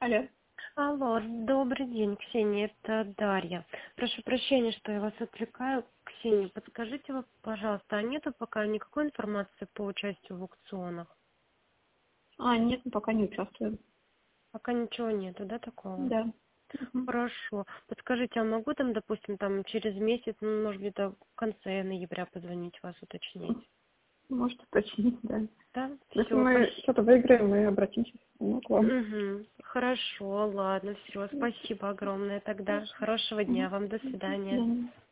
Алло. Алло, добрый день, Ксения, это Дарья. Прошу прощения, что я вас отвлекаю. Ксения, подскажите вы, пожалуйста, а нету пока никакой информации по участию в аукционах? Нет, мы пока не участвуем. Пока ничего нету, да, такого? Да. Мгм. Хорошо. Подскажите, а могу там, допустим, там через месяц, ну, может, где-то в конце ноября позвонить вас, уточнить? Может, уточнить, да. Да? Если Все, мы что-то выиграем, мы обратимся к вам. Угу. Хорошо, ладно, все, спасибо огромное тогда. Хорошо. Хорошего дня Мгм. вам, до До свидания. свидания.